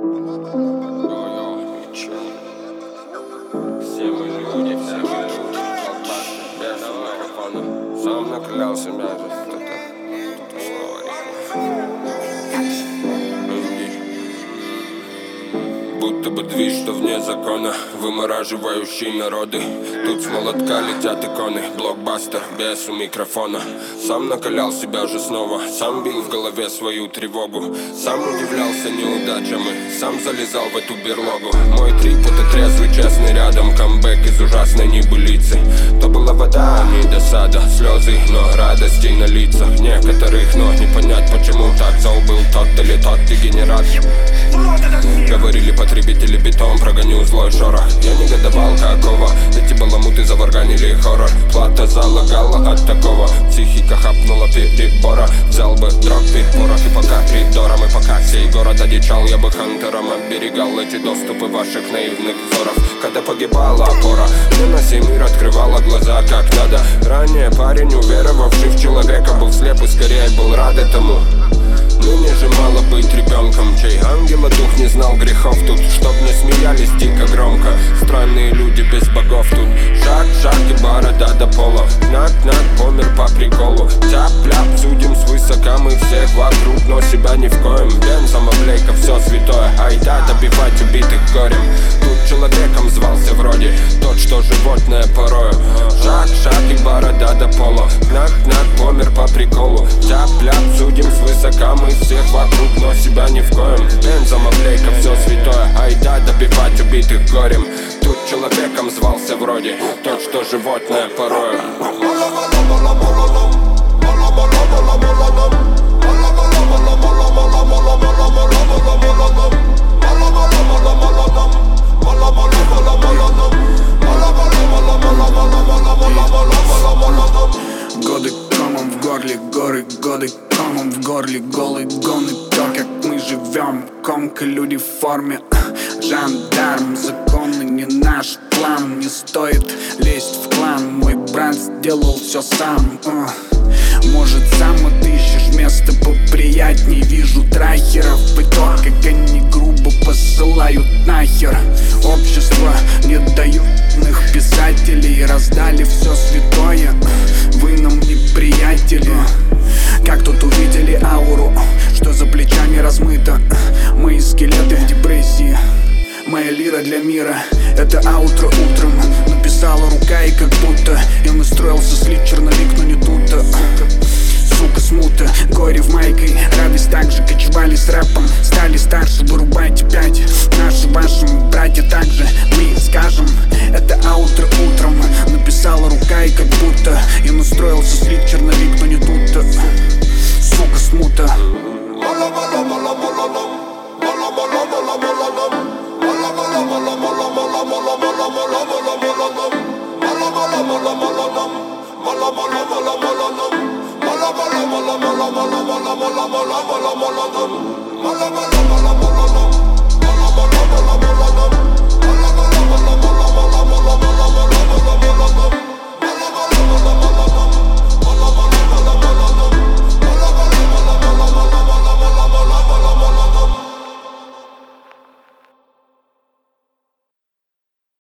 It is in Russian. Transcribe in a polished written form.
Сам наклялся мясо. Будто бы движ, что вне закона, вымораживающий народы. Тут с молотка летят иконы, блокбастер, без у микрофона. Сам накалял себя же снова, сам бил в голове свою тревогу. Сам удивлялся неудачам и сам залезал в эту берлогу. Мой трип — это трезвый, честный рядом, камбэк из ужасной небылицы. То была вода, а не досада, слезы, но радости на лицах некоторых. Но не понять, почему так зол был тот или тот дегенерат. Говорили потребители бетон, прогоню злой шорох. Я негодовал, какого эти баламуты заварганили хоррор. Плата залагала от такого, психика хапнула перебора. Взял бы дроп, порох и пока коридором. И пока сей город одичал, я бы хантером оберегал эти доступы ваших наивных взоров. Когда погибала опора, мне на сей мир открывала глаза как надо. Ранее парень, уверовавший в человека, был слеп и скорее был рад этому. Ныне же мало быть ребенком, чей ангела дух не знал грехов тут. Чтоб не смеялись дико громко, странные люди без богов тут. Шаг, шаг и борода до пола, кнак, помер по приколу. Тяп-ляп, судим свысока мы всех вокруг, но себя ни в коем. Бензом облейка, все святое, айда добивать убитых горем. Тут человеком звался вроде тот, что животное порою. Шаг, шаг и борода до пола, кнак, помер по приколу. Тяп-ляп, судим свысока мы всех вокруг, но себя ни в коем. Бензом облейка, все святое, айда добивать убитых горем. Тут человеком звался вроде тот, что животное порою. Годы комом в горле, горы, годы комом в горле, голый гон. И то, как мы живем, комка, люди в форме. Жандарм, законы не наш план. Не стоит лезть в клан, мой брат сделал все сам. Может, сам отыщешь место поприятней. Вижу трахеров и то, как они грубо посылают нахер. Общество не дают иных писателей. Раздали все святое, вы нам не приятели. Как тут увидели ауру, что за плечами размыто. Мои скелеты в депрессии, моя лира для мира. Это аутро утром написала рука, и как будто я настроился слить черновик, но не тут-то. Сука, смута, горе в майкой. Радость так же кочевали с рэпом. Стали старше, вырубайте 5. Наши, ваши братья также. Мы скажем, это аутро утром написала рука, и как будто я настроился слить черновик, но не тут-то. Сука, смута. Mala